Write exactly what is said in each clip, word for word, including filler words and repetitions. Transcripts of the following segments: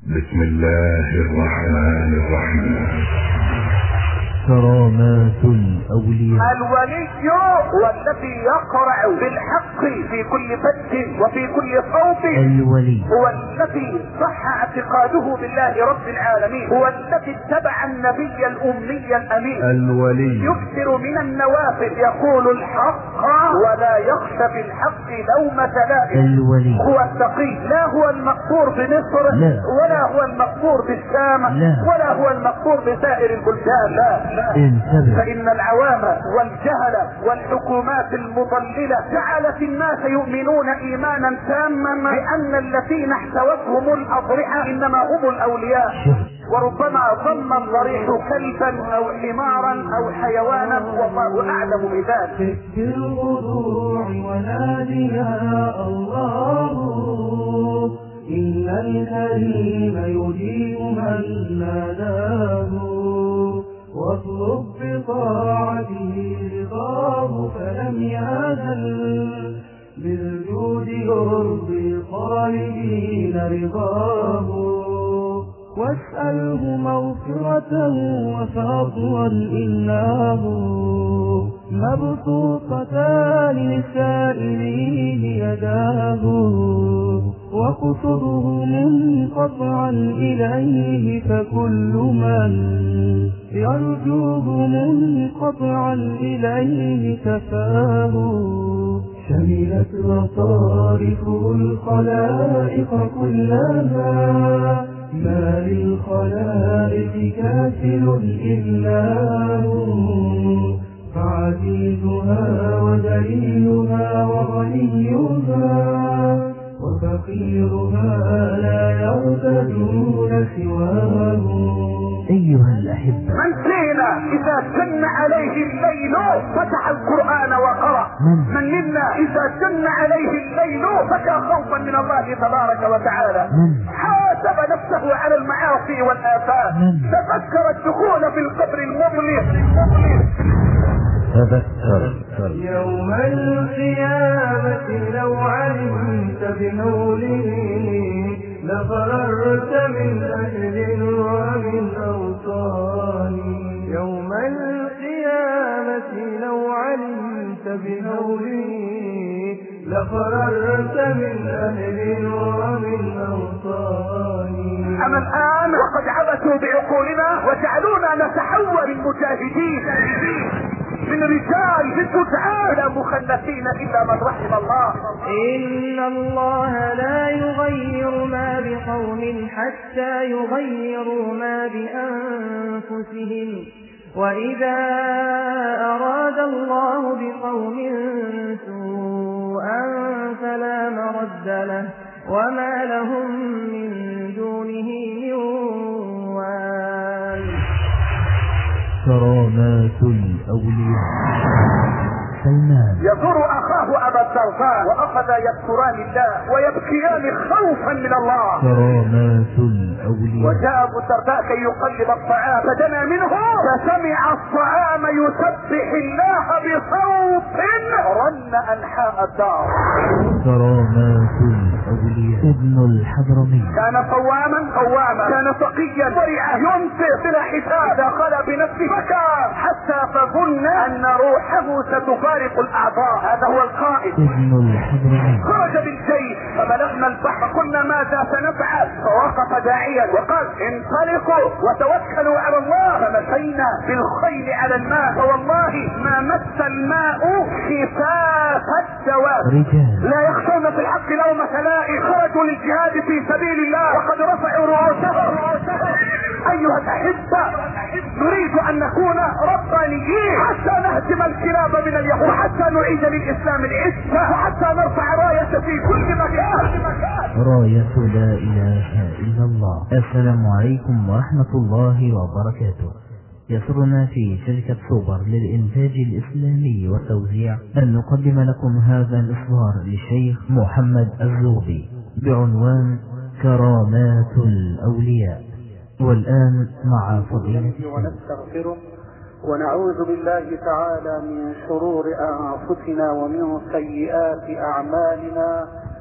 بسم الله الرحمن الرحيم. كرامات الأولياء. الولي هو الذي يقرع بالحق في كل فج وفي كل صوت. الولي هو الذي صح اعتقاده بالله رب العالمين، هو الذي اتبع النبي الأمي الأمين. الولي يكثر من النوافل، يقول الحق ولا يخشى بالحق لومة لائم. الولي هو التقي، لا هو المقصور بمصر لا. ولا هو المقصور بالشام لا. ولا هو المقصور بسائر البلدان، لا لا. انتبه، فإن العوام والجهل والحكومات المضللة جعلت الناس يؤمنون إيمانا تاما بأن الذين احتوتهم الأضرحة إنما هم الأولياء، وربما ظن الضريح كلبا أو حمارا أو حيوانا والله أعلم بذلك. في الخضوع ونادي يا الله، إن الكريم يجيب من ناداه، واطلب بطاعته رضاه فلم يزل، بالجود يرضي طالبين رضاه، واسأله مغفرة وفضلا إنه مبسوطتان للسائلين يداه، وقصده منقطعا إليه فكل من يرجوه منقطعا إليه كفاه، شملت مصارفه الخلائق كلها، ما للخلائق كافل إلا هو، فعزيزها ودليلها وغنيها وفقيرها لا يرتدون سواه. أيها الأحبة، من فينا إذا جن عليه الليل فتح القرآن وقرأ؟ من, من منا إذا جن عليه الليل بكى خوفا من الله تبارك وتعالى؟ من حاسب نفسه على المعاصي والآثام؟ تذكر الدخول في القبر المظلم. تذكر يوم القيامة لو علمت بنوله لفررت من أهل ومن أوطان. يوم القيامة لو علمت بنوله لفررت من أهل ومن أوطان. أما الآن وقد عبثوا بعقولنا وجعلونا نتحول المجاهدين من رجال بالمتعة إلى مخلفين إلا من رحم الله. إن الله لا يغير ما بقوم حتى يغيروا ما بأنفسهم، وإذا أراد الله بقوم سوءا فلا مرد له وما لهم من دونه من وال. كرامات الأولياء. سلمان يزور أخاه أبا الدرداء وأخذ يذكران الله ويبكيان خوفا من الله. كرامات الأولياء. وجاء أبو الدرداء كي يقلب الطعام فدنا منه فسمع الطعام يسبح الله بصوت رن أنحاء الدار. كرامات الأولياء. ابن الحضرمي كان قواما قواما، كان تقيا ورعا، ينفق بلا حساب، إذا خلا بنفسه بكى حتى تظن أن روحه ستفارق الأعضاء. هذا هو القائد. ابن الحضرمي خرج بالجيش فبلغنا البحر، قلنا ماذا سنفعل؟ فوقف داعيا وقال انطلقوا وتوكلوا على الله. فمشينا بالخيل على الماء فوالله ما مس الماء خفاف الدواب. رجال لا يخشون في الحق لومة لائم، خرجوا للجهاد في سبيل الله وقد رفعوا رؤوسهم. أيها الأحبة، نريد أن نكون ربانيين حتى نهزم الكلاب من اليهود، وحتى نعيد للإسلام العزة، وحتى نرفع راية في كل مكان. راية لا إله إلا الله. السلام عليكم ورحمة الله وبركاته. يسرنا في شركة سوبر للإنتاج الإسلامي والتوزيع أن نقدم لكم هذا الإصدار للشيخ محمد الزغبي بعنوان كرامات الأولياء. والآن مع فضيلة ونستغفره ونعوذ بالله تعالى من شرور أنفسنا ومن سيئات أعمالنا،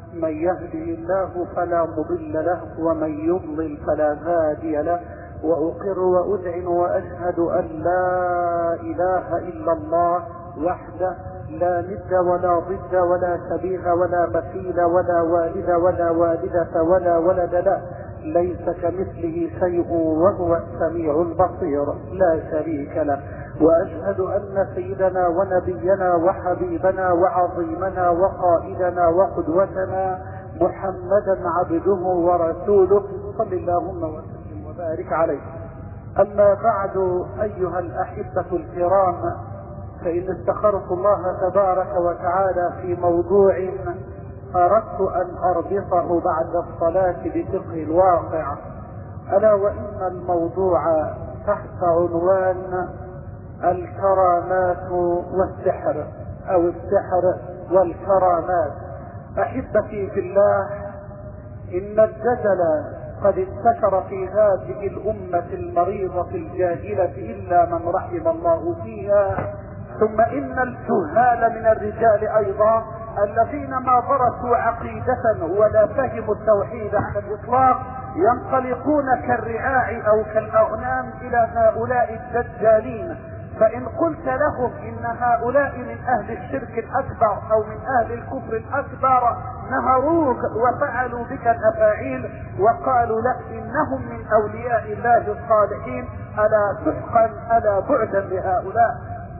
من يهده الله فلا مضل له ومن يضلل فلا هادي له، وأقر وأذعن وأشهد أن لا إله إلا الله وحده لا ند ولا ضد ولا شبيه ولا مثيل ولا والد ولا والدة ولا ولد له، ليس كمثله شيء وهو السميع البصير لا شريك له. وأشهد أن سيدنا ونبينا وحبيبنا وعظيمنا وقائدنا وقدوتنا محمدا عبده ورسوله صلى اللهم وسلم وبارك عليه. أما بعد أيها الأحبة الكرام، فإن استخرت الله تبارك وتعالى في موضوع أردت أن أربطه بعد الصلاة بفقه الواقع، ألا وإن الموضوع تحت عنوان الكرامات والسحر أو السحر والكرامات. أحبتي في الله، إن الدجل قد انتشر في هذه الأمة المريضة الجاهلة إلا من رحم الله فيها، ثم إن الجهال من الرجال أيضا الذين ما درسوا عقيدة ولا فهموا التوحيد على الإطلاق ينطلقون كالرعاع أو كالأغنام إلى هؤلاء الدجالين. فإن قلت لهم إن هؤلاء من أهل الشرك الأكبر أو من أهل الكفر الأكبر نهروك وفعلوا بك الأفاعيل وقالوا لك إنهم من أولياء الله الصالحين، ألا سحقا ألا بعدا لهؤلاء.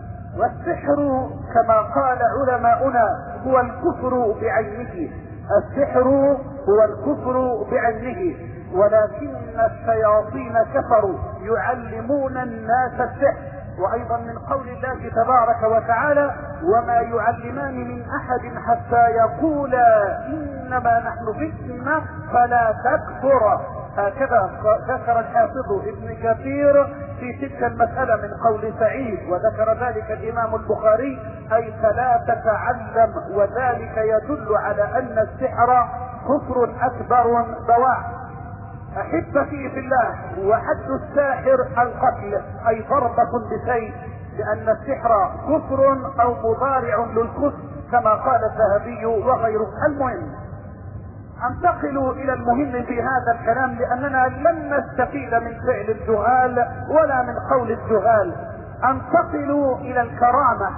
والسحر كما قال علماؤنا هو الكفر بعينه، السحر هو الكفر بعينه، ولكن الشياطين كفروا يعلمون الناس السحر. وأيضا من قول الله تبارك وتعالى وما يعلمان من أحد حتى يقولا إنما نحن فتنة فلا تكفر. هكذا ذكر الحافظ ابن كثير في تلك المسألة من قول سعيد، وذكر ذلك الإمام البخاري أي فلا تتعلم، وذلك يدل على أن السحر كفر أكبر بواح. أحبتي في الله، وحد الساحر القتل أي ضربة بسيف، لأن السحر كفر أو مضارع للكفر كما قال الذهبي وغيره. المهم انتقلوا إلى المهم في هذا الكلام، لأننا لن نستفيد من فعل الجهال ولا من قول الجهال. انتقلوا إلى الكرامة.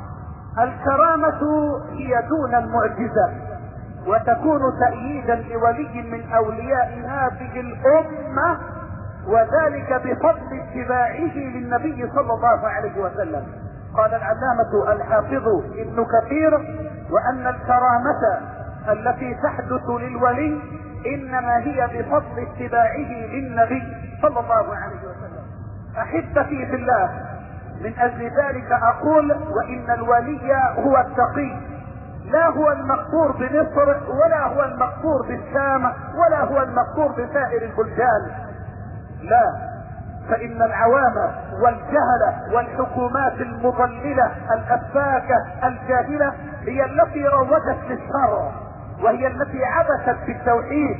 الكرامة هي دون المعجزة، وتكون تأييدا لولي من أولياء هذه الأمة، وذلك بفضل اتباعه للنبي صلى الله عليه وسلم. قال العلامة الحافظ ابن كثير وأن الكرامة التي تحدث للولي إنما هي بفضل اتباعه للنبي صلى الله عليه وسلم. أحبتي في الله، من أجل ذلك أقول وإن الولي هو التقي، لا هو المقصور بمصر ولا هو المقصور بالشام ولا هو المقصور بسائر البلدان، لا، فإن العوام والجهلة والحكومات المضللة الأفاكة الجاهلة هي التي روجت للشر، وهي التي عبثت بالتوحيد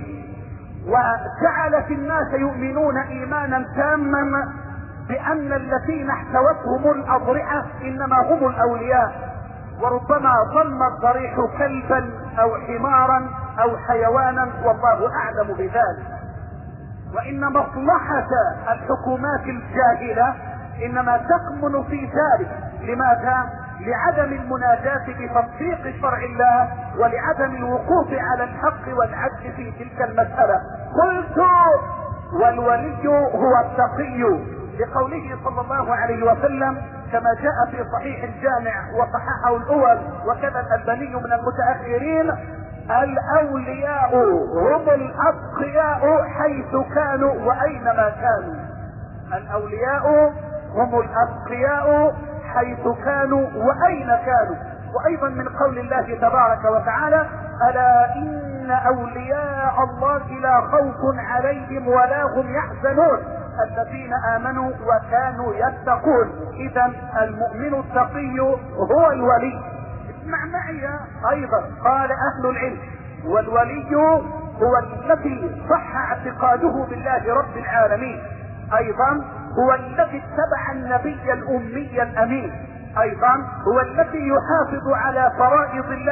وجعلت الناس يؤمنون إيمانا تاما بأن الذين احتوتهم الأضرحة إنما هم الأولياء، وربما ظن الضريح كلبا أو حمارا أو حيوانا والله أعلم بذلك. وإن مصلحة الحكومات الجاهلة إنما تكمن في ذلك. لماذا؟ لعدم المناجاة بتطبيق شرع الله ولعدم الوقوف على الحق والعدل في تلك المسألة. قلت والولي هو التقي، لقوله صلى الله عليه وسلم كما جاء في صحيح الجامع وصححه الأول وكذا الألباني من المتأخرين: الأولياء هم الأتقياء حيث كانوا وأينما كانوا. الأولياء هم الأتقياء حيث كانوا وأين كانوا. وأيضا من قول الله تبارك وتعالى: ألا إن أولياء الله لا خوف عليهم ولا هم يحزنون الذين آمنوا وكانوا يتقون. إذا المؤمن التقي هو الولي. اسمع معي أيضا، قال أهل العلم: والولي هو الذي صح اعتقاده بالله رب العالمين، أيضا هو الذي اتبع النبي الأمي الأمين، أيضا هو الذي يحافظ على فرائض الله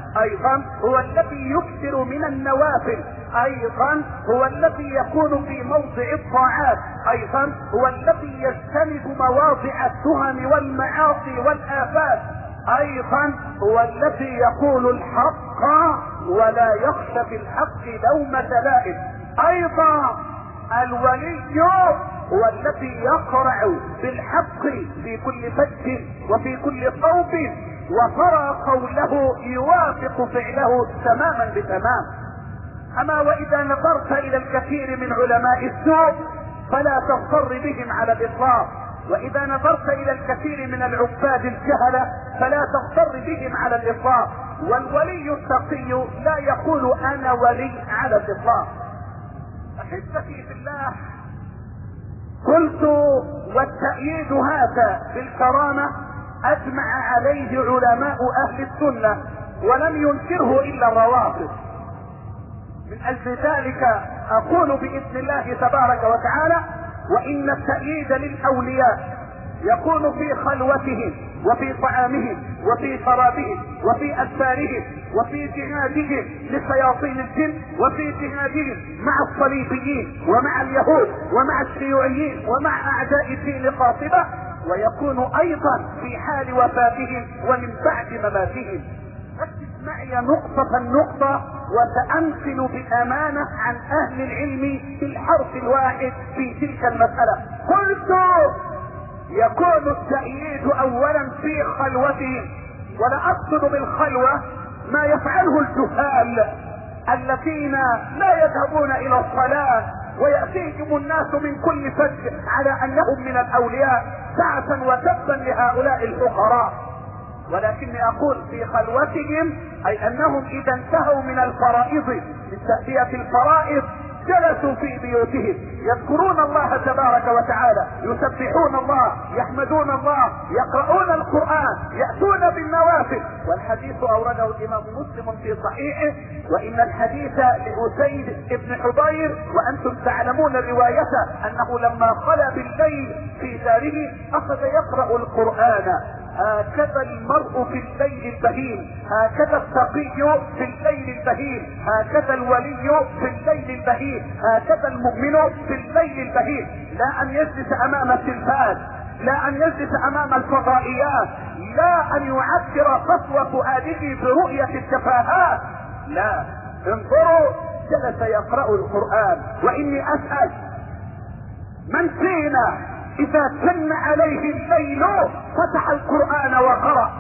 ايضا هو الذي يكثر من النوافل، ايضا هو الذي يكون في موضع الطاعات، ايضا هو الذي يجتنب مواضع التهم والمعاصي والآفات، ايضا هو الذي يقول الحق ولا يخشى في الحق لومة لائم، ايضا الولي هو الذي يقرع بالحق في كل فج وفي كل صوت، وترى قوله يوافق فعله تماما بتمام. اما واذا نظرت الى الكثير من علماء السوء فلا تغتر بهم على الاطلاق، واذا نظرت الى الكثير من العباد الجهلة فلا تغتر بهم على الاطلاق، والولي التقي لا يقول انا ولي على الاطلاق. احبتي في الله، قلت والتأييد هذا بالكرامة اجمع عليه علماء اهل السنة ولم ينكره الا الروافض. من اجل ذلك اقول باذن الله تبارك وتعالى وان التأييد للاولياء يكون في خلوتهم وفي طعامهم وفي شرابهم وفي اسفارهم وفي جهادهم لشياطين الجن وفي جهادهم مع الصليبيين ومع اليهود ومع الشيوعيين ومع اعداء الدين قاطبة، ويكون ايضا في حال وفاتهم ومن بعد مماتهم. ركز معي نقطة نقطة وسأنقل بأمانة عن أهل العلم في الحرف الواحد في تلك المسألة. قلت يكون التأييد أولا في خلوتهم، ولا أقصد بالخلوة ما يفعله الجهال الذين لا يذهبون إلى الصلاة ويأتيهم الناس من كل فج على أنهم من الأولياء سعة وتبا لهؤلاء الفقراء، ولكني اقول في خلوتهم اي انهم اذا انتهوا من الفرائض من تأدية الفرائض جلسوا في بيوتهم يذكرون الله تبارك وتعالى، يسبحون الله، يحمدون الله، يقرؤون القرآن، يأتون بالنوافل. والحديث اورده الامام مسلم في صحيحه، وان الحديث لأسيد بن حضير وانتم تعلمون الرواية انه لما خلى بالليل في داره اخذ يقرأ القرآن. هكذا المرء في الليل البهيم، هكذا التقي في الليل البهيم، هكذا الولي في الليل البهيم، هكذا المؤمن في الليل البهيم. لا ان يجلس امام التلفاز، لا ان يجلس امام الفضائيات، لا ان يعكر قسوة فؤاده برؤية التفاهات، لا، انظروا جلس يقرأ القرآن. واني اسأل من فينا اذا جن عليه الليل فتح القرآن وقرأ؟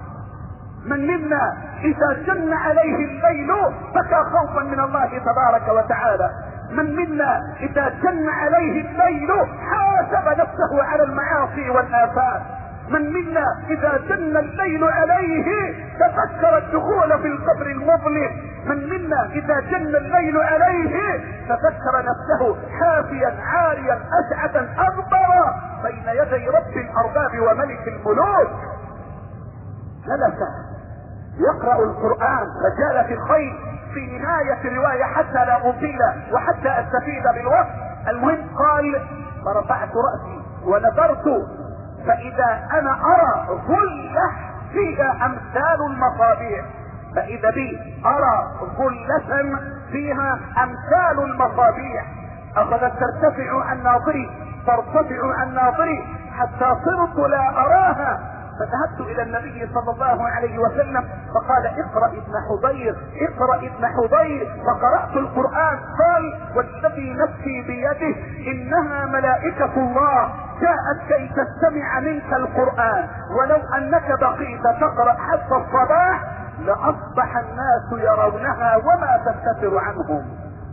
من منا اذا جن عليه الليل بكى خوفا من الله تبارك وتعالى؟ من منا اذا جن عليه الليل حاسب نفسه على المعاصي والآفات؟ من منا اذا جن الليل عليه تفكر الدخول في القبر المظلم؟ من منا اذا جن الليل عليه تذكر نفسه حافيا عاريا اشعثا اغبرا بين يدي رب الارباب وملك الملوك؟ جلس يقرأ القرآن رجال في الخير. في نهاية الرواية حتى لا اطيل وحتى استفيد بالوقت، المهم قال فرفعت رأسي ونظرت فاذا انا ارى ظلة فيها امثال المصابيح، فاذا بي ارى ظلة فيها امثال المصابيح. اخذت ترتفع عن ناظري ترتفع عن ناظري حتى صرت لا اراها، فذهبت الى النبي صلى الله عليه وسلم فقال اقرأ ابن حضير اقرأ ابن حضير، فقرأت القرآن. قال والذي نفسي بيده انها ملائكة الله جاءت كي تستمع منك القرآن، ولو انك بقيت تقرأ حتى الصباح لاصبح الناس يرونها وما تستتر عنهم.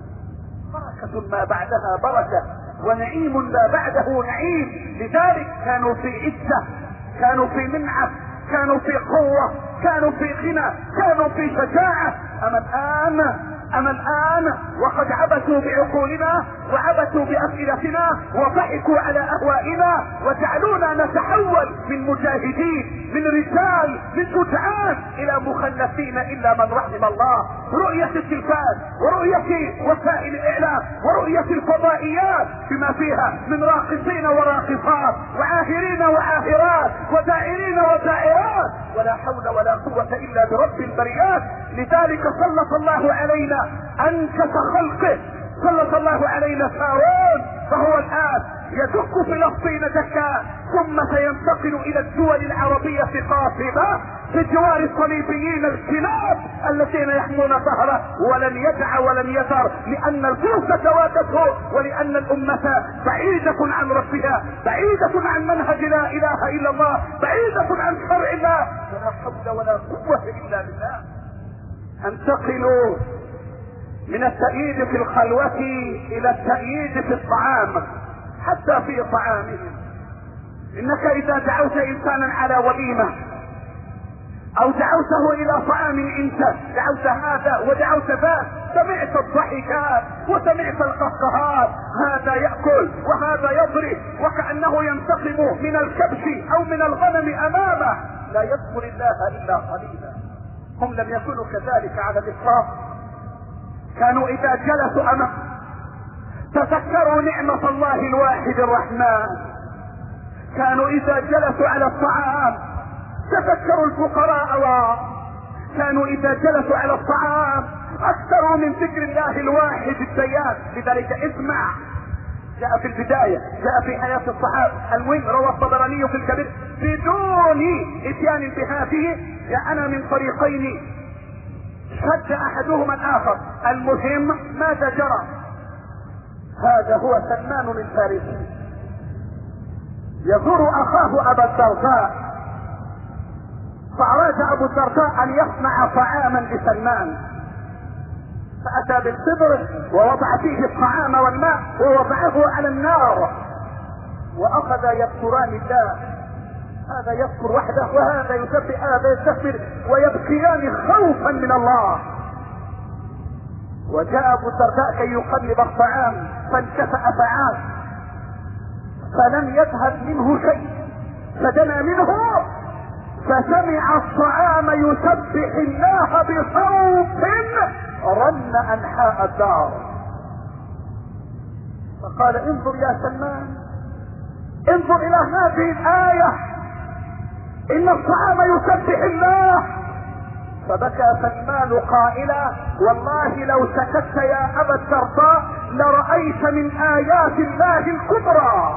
بركة ما بعدها بركة ونعيم ما بعده نعيم. لذلك كانوا في عزة، كانوا في منعة، كانوا في قوة، كانوا في غنى، كانوا في شجاعة. اما الان اما الان وقد عبثوا بعقولنا وعبثوا بافئدتنا وضحكوا على اهوائنا وجعلونا نتحول من مجاهدين من رجال من شجعان الى مخلفين الا من رحم الله. رؤية التلفاز ورؤية وسائل الاعلام ورؤية الفضائيات بما فيها من راقصين وراقصات وعاهرين وعاهرات ودائرين ودائرات، ولا حول ولا قوة الا برب البريات. لذلك سلط الله علينا انكس خلقه، سلط الله علينا فارون، فهو الان يدك فلسطين دكا ثم سينتقل الى الدول العربية قاصبة بجوار الصليبيين الكلاب الذين يحمون ظهره، ولن يدع ولن يذر، لان الفرصة تواتته ولان الامة بعيدة عن ربها، بعيدة عن منهج لا اله الا الله، بعيدة عن شرع الله، ولا حول ولا قوة الا بالله. انتقلوا من التأييد في الخلوة الى التأييد في الطعام، حتى في طعامهم. انك اذا دعوت انسانا على وليمة او دعوته الى طعام انت، دعوت هذا ودعوت ذاك، سمعت الضحكات وسمعت القهقهات، هذا يأكل وهذا يضرب وكأنه ينتقم من الكبش او من الغنم امامه، لا يذكر الله الا قليلا. هم لم يكونوا كذلك على الاطلاق، كانوا اذا جلسوا امام تذكروا نعمة الله الواحد الرحمن، كانوا اذا جلسوا على الطعام تذكروا الفقراء، كانوا اذا جلسوا على الطعام اكثروا من ذكر الله الواحد الديان. لذلك اسمع، جاء في البداية، جاء في حياة الصحابة، المهم روى الطبراني في الكبير بدون اتيان بهذه، جاءنا من طريقين شد احدهما الاخر. المهم ماذا جرى؟ هذا هو سلمان الفارسي يزور اخاه ابا الدرداء، فاراد ابو الدرداء ان يصنع طعاما لسلمان، فاتى بالصدر ووضع فيه الطعام والماء ووضعه على النار، واخذ يذكران الله، هذا يذكر وحده وهذا يسبح، هذا يستغفر، ويبكيان خوفا من الله. وجاء ابو الدرداء كي يقلب الطعام فانكفأ فعاد، فلم يذهب منه شيء، فدنا منه فسمع الطعام يسبح الله بصوت رن انحاء الدار، فقال انظر يا سلمان، انظر الى هذه الآية، ان الطعام يسبح الله. فبكى سلمان قائلا والله لو سكت يا ابا الدرداء لرأيت من آيات الله الكبرى.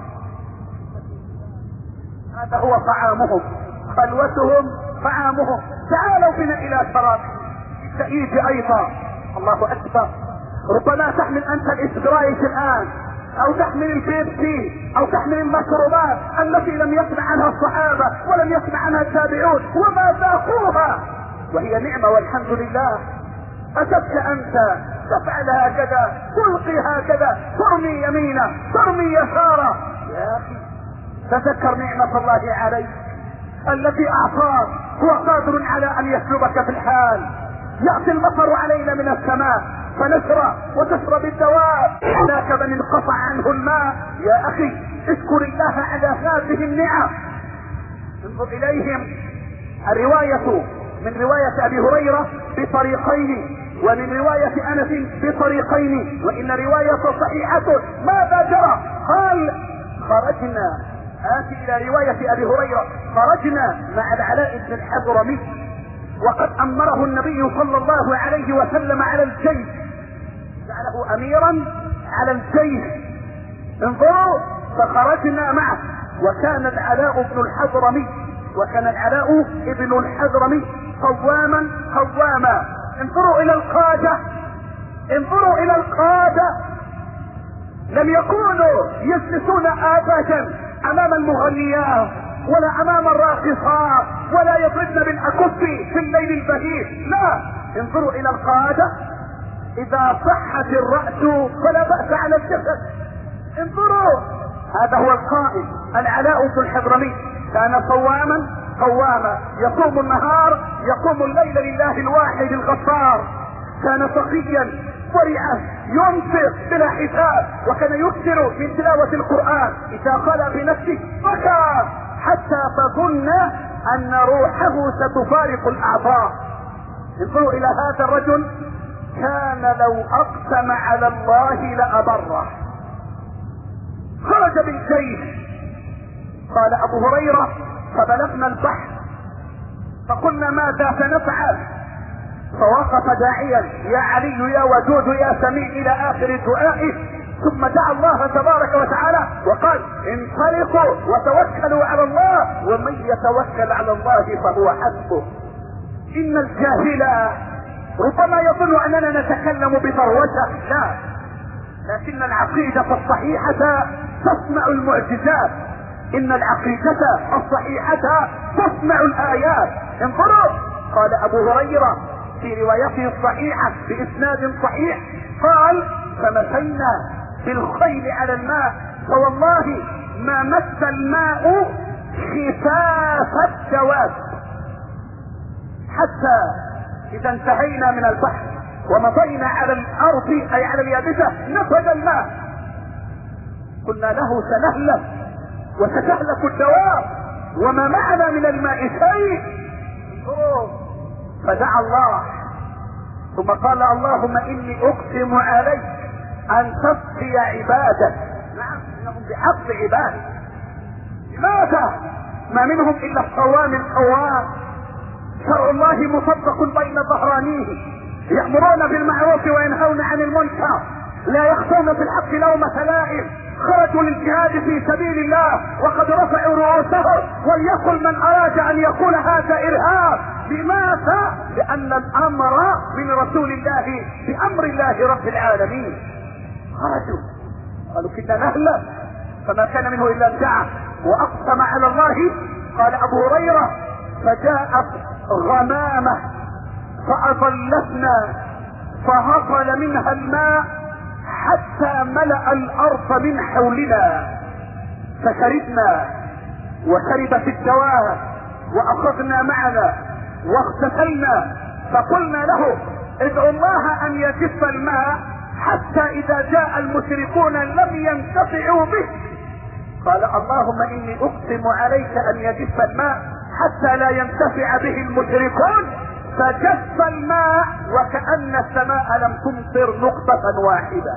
هذا هو طعامهم، خلوتهم طعامهم. تعالوا بنا الى شراب التأييد ايضا. الله اكبر، ربما تحمل انت الاسبرايت الان، او تحمل البيبسي، او تحمل المشروبات التي لم يسمع عنها الصحابة ولم يسمع عنها التابعون وما ذاقوها، وهي نعمة والحمد لله. أتبت أنت تفعل هكذا، تلقي هكذا، ترمي يمينا ترمي يسارا. يا أخي تذكر نعمة الله عليك التي أعطاك، هو قادر على أن يسلبك في الحال. يأتي المطر علينا من السماء فنشرب وتشرب الدواب، هناك من انقطع عنه الماء. يا أخي اشكر الله على هذه النعم. انظر إليهم. الرواية من رواية ابي هريرة بطريقين، ومن رواية انس بطريقين، وان رواية صحيحة. ماذا جرى؟ قال خرجنا، آتي الى رواية ابي هريرة، خرجنا مع العلاء بن الحضرمي وقد امره النبي صلى الله عليه وسلم على الجيش، جعله اميرا على الجيش. انظروا، فخرجنا معه، وكان العلاء بن الحضرمي وكان العلاء ابن الحضرمي قواما قواما. انظروا الى القادة، انظروا الى القادة، لم يكونوا يجلسون ابدا امام المغنيات ولا امام الراقصات ولا يضربن بالاكف في الليل البهيج، لا، انظروا الى القادة. اذا صحت الرأس فلا بأس على الجسد. انظروا، هذا هو القائد العلاء بن الحضرمي، كان قواما قواما، يقوم النهار يقوم الليل لله الواحد الغفار. كان تقيا ورعاه، ينفق بلا حساب، وكان يكثر من تلاوة القرآن. إذا خلا بنفسه بكى حتى تظن أن روحه ستفارق الأعضاء. انظروا إلى هذا الرجل، كان لو أقسم على الله لأبره. خرج بالجيش، قال أبو هريرة: فبلغنا البحر فقلنا ماذا سنفعل؟ فوقف داعيا: يا علي يا ودود يا سميع إلى آخر دعائه، ثم دعا الله تبارك وتعالى وقال: انطلقوا وتوكلوا على الله، ومن يتوكل على الله فهو حسبه. إن الجاهل ربما يظن أننا نتكلم بفروسة، لا، لكن العقيدة الصحيحة تصنع المعجزات، إن العقيدة الصحيحة تصنع الآيات. انظروا، قال أبو هريرة في روايته الصحيحة بإسناد صحيح، قال: فمشينا بالخيل على الماء، فوالله ما مس الماء خفاف الدواب، حتى إذا انتهينا من البحر ومضينا على الأرض أي على اليابسة نفد الماء. قلنا له: سنهلك وستهلك الدواب وما معنا من الماء شيء. فدعا الله ثم قال: اللهم إني أقسم عليك أن تسقي عبادك. نعم، إنهم بحق عبادك. لماذا؟ ما منهم إلا الصوام القوام، شرع الله مصدق بين ظهرانيه، يأمرون بالمعروف وينهون عن المنكر، لا يخشون في الحق لومة لائم، خرجوا للجهاد في سبيل الله وقد رفعوا رؤوسهم، وليقل من أراد أن يقول هذا إرهاب. لماذا؟ لأن الأمر من رسول الله بأمر الله رب العالمين. خرجوا قالوا: كنا نهلك، فما كان منه إلا الدعاء وأقسم على الله. قال أبو هريرة: فجاءت غمامة فأظلتنا فهطل منها الماء حتى ملأ الأرض من حولنا، فشربنا وشربت الدواب وأخذنا معنا واغتسلنا، فقلنا له: ادعو الله أن يجف الماء حتى إذا جاء المشركون لم ينتفعوا به. قال: اللهم إني أقسم عليك أن يجف الماء حتى لا ينتفع به المشركون. فجف الماء وكأن السماء لم تمطر نقطة واحدة.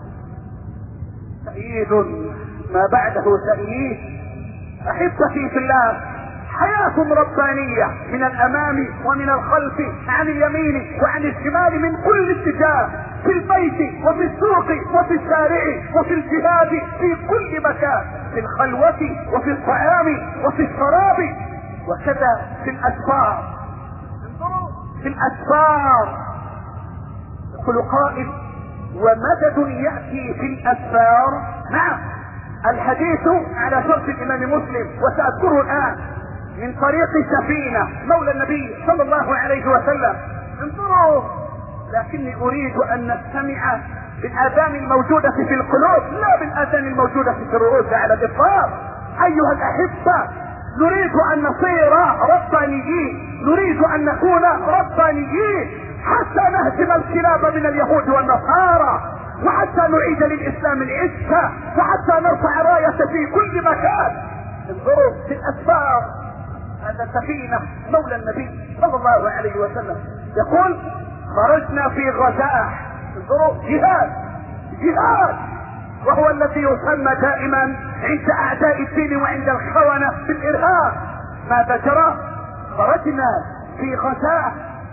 سعيد ما بعده سعيد. أحبتي في الله، حياة ربانية من الأمام ومن الخلف، عن اليمين وعن الشمال، من كل اتجاه، في البيت وفي السوق وفي الشارع وفي الجهاد، في كل مكان، في الخلوة وفي الطعام وفي الشراب، وكذا في الأسفار. في الأسفار يقول قائل: ومدد يأتي في الأسفار. نعم، الحديث على شرط الإمام مسلم وسأذكره الآن من طريق سفينة مولى النبي صلى الله عليه وسلم. انظروا، لكني أريد أن نستمع بالآذان الموجودة في القلوب لا بالآذان الموجودة في الرؤوس على الإطلاق. أيها الأحبة، نريد أن نصير ربانيين، نريد أن نكون ربانيين حتى نهزم الكلاب من اليهود والنصارى، وحتى نعيد للإسلام العزة، وحتى نرفع راية في كل مكان. انظروا في الأسفار، هذا سفينة مولى النبي صلى الله عليه وسلم يقول: خرجنا في غزاة. انظروا، جهاد جهاد، وهو الذي يسمى دائما عند أعداء الدين وعند الخونة بالإرهاب. ماذا جرى؟ خرجنا في غزاة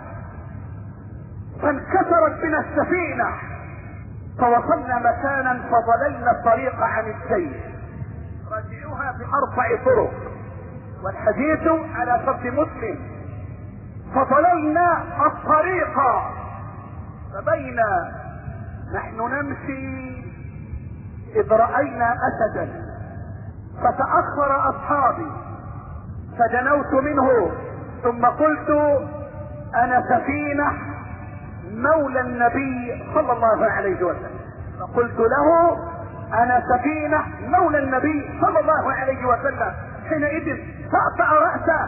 فانكسرت بنا السفينة، فوصلنا مكانا فضللنا الطريق عن السير، راجعوها بأربع طرق، والحديث على شرط مسلم. فضللنا الطريق، فبينا نحن نمشي إذ رأينا أسدا، فتأخر أصحابي فدنوت منه، ثم قلت: أنا سفينة مولى النبي صلى الله عليه وسلم. فقلت له: أنا سفينة مولى النبي صلى الله عليه وسلم. حينئذ فأقطع رأسه،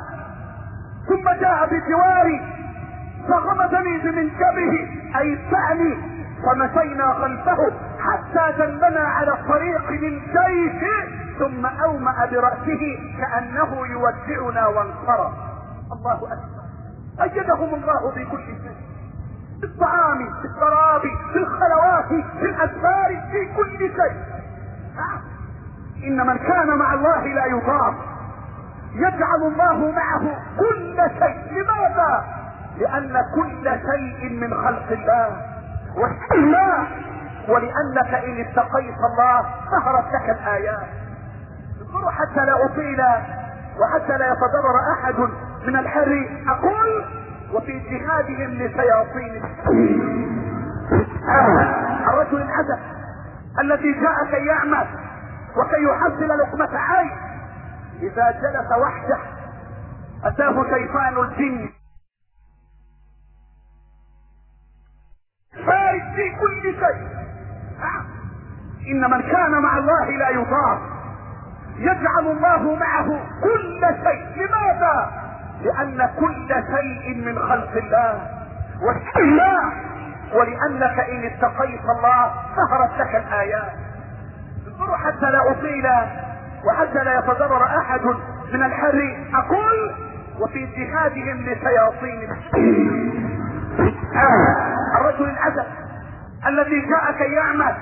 ثم جاء بجواري فغمزني بمنكبه أي اتبعني، فمشينا خلفه حتى دلنا على الطريق للجيش ثم أومأ برأسه كأنه يودعنا وانصرف. الله أكبر. أيدهم الله بكل شيء، في الطعام، في الشراب، في الخلوات، في الأسفار، في كل شيء. إن من كان مع الله لا يضام، يجعل الله معه كل شيء. لماذا؟ لأن كل شيء من خلق الله والله، ولأنك إن اتقيت الله ظهرت لك الآيات. انظروا حتى لا أطيل وحتى لا يتضرر أحد من الحر، أقول وفي جهادهم لشياطين الرجل الحسن الذي جاء كي يعمل وكي يحصل لقمة عيش، إذا جلس وحده أتاه شيطان الجن فارس في كل شيء. إن من كان مع الله لا يضام، يجعل الله معه كل شيء. لماذا؟ لأن كل شيء من خلق الله والله، ولأنك إن اتقيت الله ظهرت لك الآيات. انظروا حتى لا أطيل وحتى لا يتضرر أحد من الحر، أقول وفي جهادهم لشياطين الرجل الأسد الذي جاء كي يعمل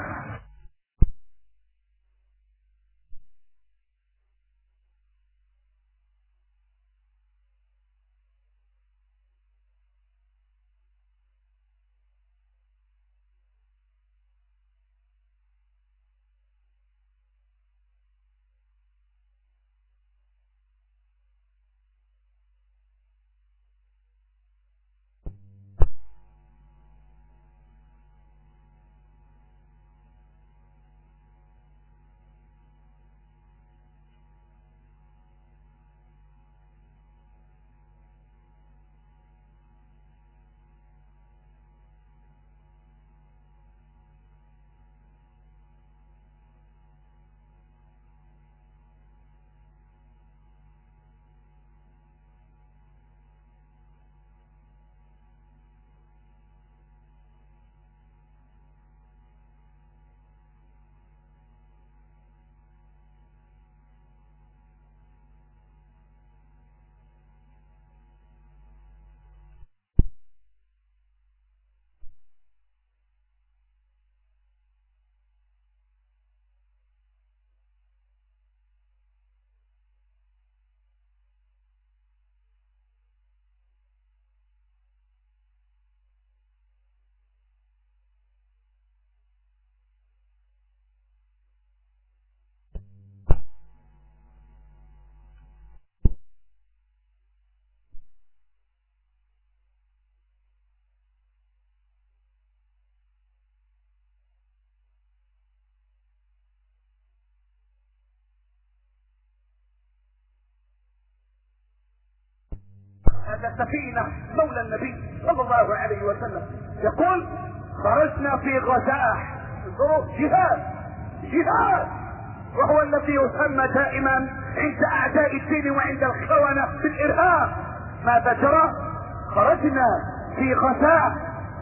هذا سفينة مولى النبي صلى الله عليه وسلم يقول خرجنا في غزاة. انظروا، جهاد جهاد، وهو الذي يسمى دائما عند اعداء الدين وعند الخونة بالارهاب. ماذا جرى؟ خرجنا في غزاة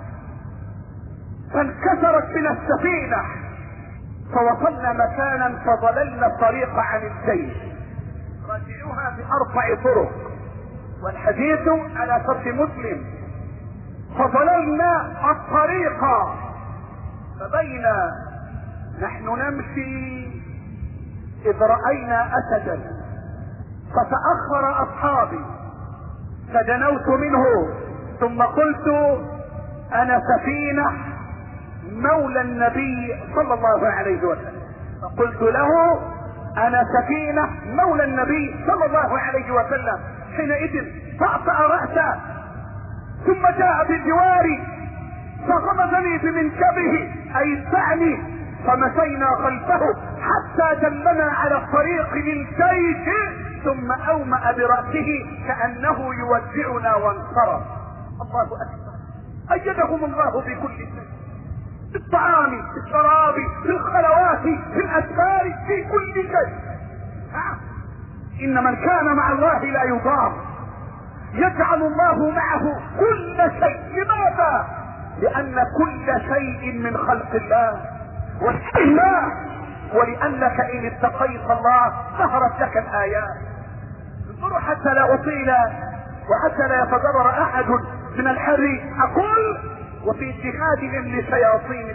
فانكسرت من السفينة فوصلنا مكانا فضللنا الطريق عن الجيش. راجعوها باربع طرق والحديث على شرط مسلم. فضللنا الطريق فبين نحن نمشي اذ رأينا اسدا فتأخر اصحابي فدنوت منه ثم قلت انا سفينة مولى النبي صلى الله عليه وسلم. فقلت له انا سفينة مولى النبي صلى الله عليه وسلم. حينئذ فأطأ رأسه ثم جاء بجواري فغمزني بمنكبه اي اتبعني، فمشينا خلفه حتى دلنا على الطريق للجيش ثم أومأ برأسه كأنه يودعنا وانصرف. الله أكبر. أيدهم الله بكل شيء، في الطعام، في الشراب، في الخلوات، في الأسفار، في كل شيء. إن من كان مع الله لا يضام، يجعل الله معه كل شيء. لماذا؟ لان كل شيء من خلق الله والله، ولانك ان اتقيت الله ظهرت لك الايات. انظروا حتى لا اطيل وحتى لا يتضرر احد من الحر، اقول وفي اجتهادهم لشياطين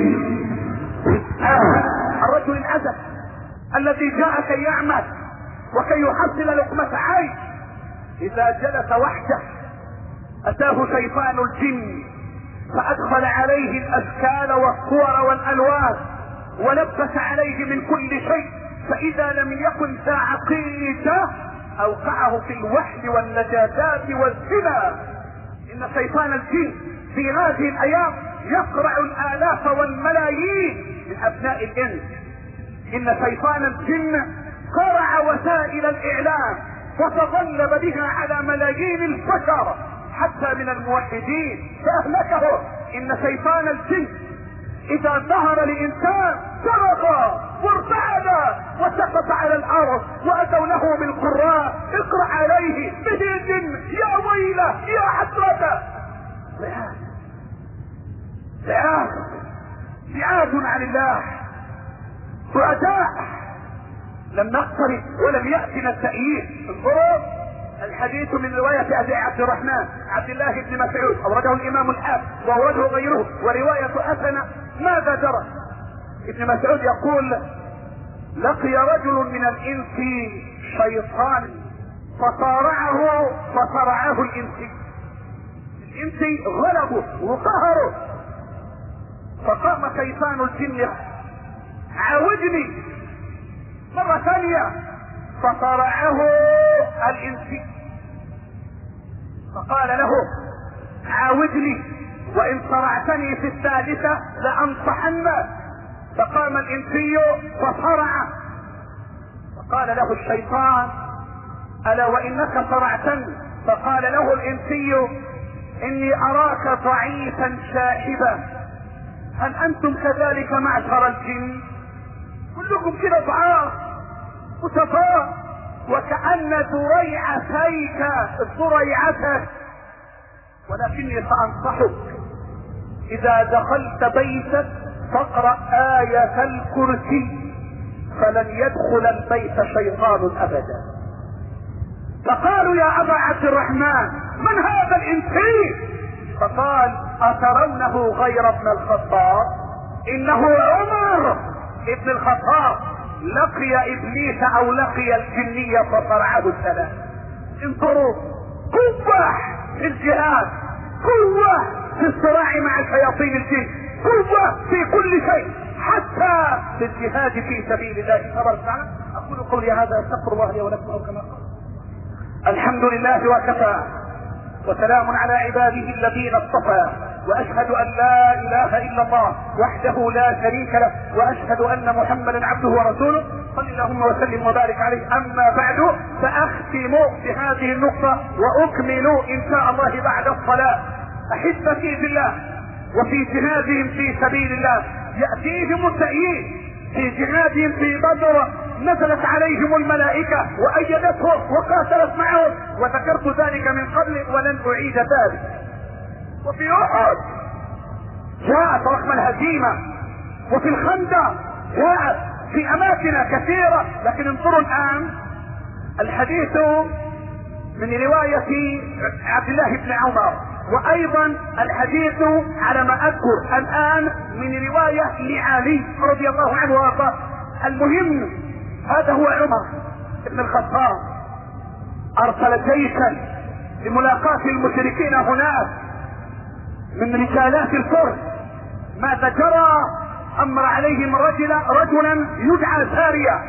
آه. الرجل العزب الذي جاء كي يعمل وكي يحصل لقمة عيش، اذا جلس وحده اتاه شيطان الجن فادخل عليه الاشكال والصور والالوان ولبس عليه من كل شيء، فاذا لم يكن ذا عقيدة اوقعه في الوحل والنجاسات والزنا. ان شيطان الجن في هذه الايام يقرع الالاف والملايين من ابناء الانس. ان شيطان الجن قرع وسائل الاعلام وتغلب بها على ملايين البشر حتى من الموحدين فاهلكه. ان شيطان الجن اذا ظهر لانسان صرخ وارتعد وسقط على الارض واتوا له بالقراء اقرا عليه به جن يا ويله يا حسرته. لعاد لعاد لعاد عن الله سعداء لم نقترب ولم ياتنا التأييد. انظروا الحديث من رواية ابي عبد الرحمن عبد الله بن مسعود اورده الامام الحافظ واورده غيره ورواية حسنة. ماذا جرى؟ ابن مسعود يقول لقي رجل من الانس شيطان فصارعه فصرعه الانسي. الانسي غلبه وقهره فقام شيطان الجن عاودني مرة ثانية فصرعه الانسي فقال له عاودني وان صرعتني في الثالثة لانصحنك. فقام الانسي فصرعه فقال له الشيطان الا وانك صرعتني. فقال له الانسي اني اراك ضعيفا شائبا هل انتم كذلك معشر الجن؟ كلكم كده ضعاف وتفاء وكأن ذريعتيك ذريعتك، ولكني سأنصحك اذا دخلت بيتك فاقرأ آية الكرسي فلن يدخل البيت شيطان ابدا. فقالوا يا ابا عبد الرحمن من هذا الانسي؟ فقال اترونه غير ابن الخطاب؟ انه عمر ابن الخطاب لقي ابليس او لقي الجنية فصرعه الثلاث. انظروا قوة في الجهاد، قوة في الصراع مع شياطين الجن، قوة في كل شيء حتى في الجهاد في سبيل الله تبارك وتعالى. اقول قولي هذا استغفر الله لي ولكم او كما قال. الحمد لله وكفى وسلام على عباده الذين اصطفى واشهد ان لا اله الا الله وحده لا شريك له واشهد ان محمدا عبده ورسوله صل اللهم وسلم وبارك عليه. اما بعد فاختم بهذه النقطة واكمل ان شاء الله بعد الصلاة. احبتي في الله وفي جهادهم في سبيل الله يأتيهم التأييد في جهادهم في بدر نزلت عليهم الملائكة وأيدتهم وقاتلت معهم وذكرت ذلك من قبل ولن أعيد ذلك. وفي أحد جاءت رقم الهزيمة وفي الخندق جاءت في أماكن كثيرة. لكن انظروا الآن الحديث من رواية عبد الله بن عمر وايضا الحديث على ما اذكر الان من رواية لعلي رضي الله عنه وارضاه. المهم هذا هو عمر بن الخطاب ارسل جيشا لملاقاة المشركين هناك من رجالات الفرس. ماذا جرى؟ امر عليهم رجلا رجلا يدعى سارية.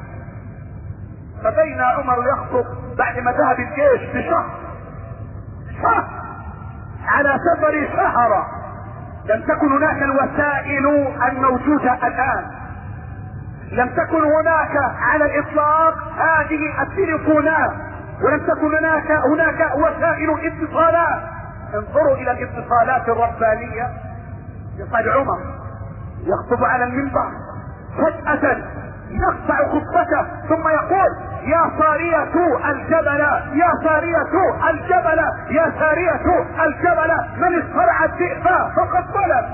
فبين عمر يخطب بعد ما ذهب الجيش بشهر شهر على سفر شهر لم تكن هناك الوسائل الموجودة الان، لم تكن هناك على الاطلاق هذه التليفونات ولم تكن هناك هناك وسائل اتصالات. انظروا الى الاتصالات الربانية. يصعد عمر يخطب على المنبر فجأة يقطع خطبته ثم يقول: يا سارية الجبل، يا سارية الجبل، يا سارية الجبل، من اصطرع الذئب فقد ظلم.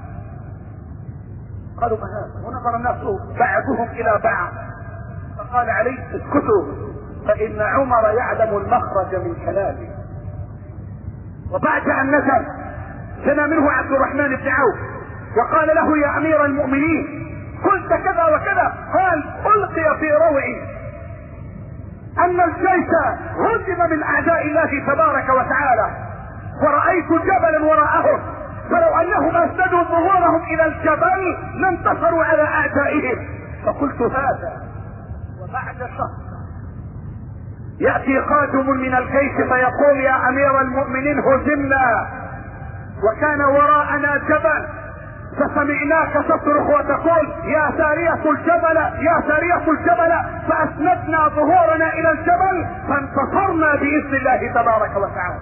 قالوا: ما هذا؟ ونظر الناس بعضهم الى بعض، فقال عليه: اسكتوا، فان عمر يعلم المخرج من كلامه. وبعد ان نزل سمع منه عبد الرحمن بن عوف وقال له: يا امير المؤمنين، قلت كذا وكذا. قال: القي في روعي ان الجيش هزم من اعداء الله تبارك وتعالى، ورأيت جبلا وراءهم، فلو انهم اسندوا ظهورهم الى الجبل لانتصروا على اعدائهم. فقلت هذا. وبعد شهر يأتي قادم من الجيش فيقول: يا امير المؤمنين، هزمنا وكان وراءنا جبل، فسمعناك تصرخ وتقول: يا سارية الجبل، يا سارية الجبل، فاسندنا ظهورنا الى الجبل فانتصرنا باذن الله تبارك وتعالى.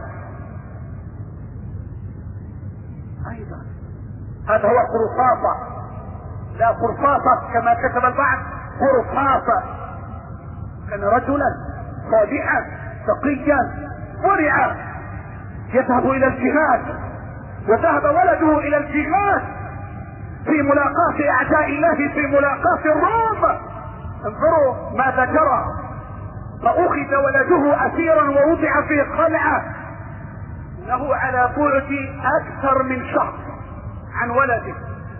ايضا هذا هو قرصاصة، لا قرصاصة كما كتب البعض، قرصاصة. كان رجلا صالحا تقيا ورعا يذهب الى الجهاد، وذهب ولده الى الجهاد في ملاقاة اعداء الله، في ملاقاة الروم. انظروا ماذا جرى، فاخذ ولده اسيرا ووضع في قلعة له على بعد اكثر من شهر عن ولده.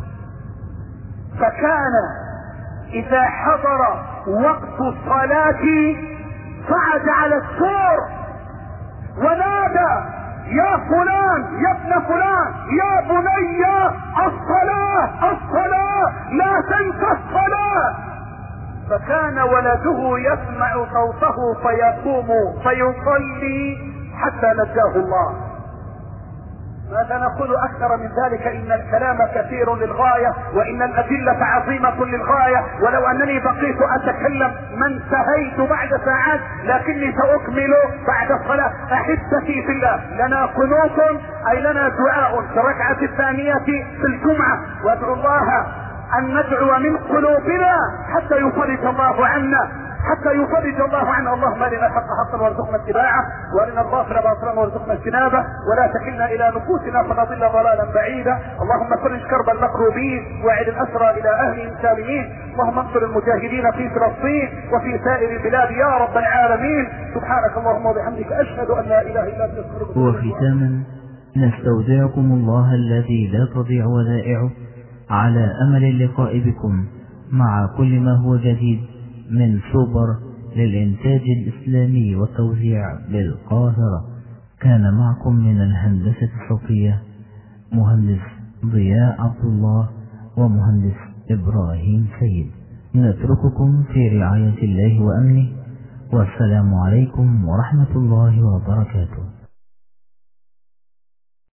فكان اذا حضر وقت الصلاة صعد على السور ونادى: يا فلان، يا ابن فلان، يا بني، الصلاة الصلاة، لا تنسى الصلاة. فكان ولده يسمع صوته فيقوم فيصلي حتى نجاه الله. ماذا نقول اكثر من ذلك؟ ان الكلام كثير للغاية، وان الادلة عظيمة للغاية، ولو انني بقيت اتكلم ما انتهيت بعد ساعات، لكني ساكمل بعد الصلاة. احبتي في الله، لنا قنوت اي لنا دعاء في الركعة الثانية في الجمعة، وادعو الله ان ندعو من قلوبنا حتى يفرج الله عنا، حتى يفرج الله عنا. اللهم ارنا الحق حقا وارزقنا اتباعه، وارنا الباطل باطلا وارزقنا اجتنابه، ولا تكلنا الى نفوسنا فنضل ضلالا بعيدا. اللهم فرج كرب المكروبين، واعد الاسرى الى اهلهم سالمين. اللهم انصر المجاهدين في فلسطين وفي سائر البلاد يا رب العالمين. سبحانك اللهم وبحمدك، اشهد ان لا اله الا انت استغفرك. وختاما نستودعكم الله الذي لا تضيع ودائعه، على امل اللقاء بكم مع كل ما هو جديد من سوبر للإنتاج الإسلامي والتوزيع بالقاهرة. كان معكم من الهندسة الصوتية مهندس ضياء عبد الله ومهندس إبراهيم سيد. نترككم في رعاية الله وأمنه، والسلام عليكم ورحمة الله وبركاته.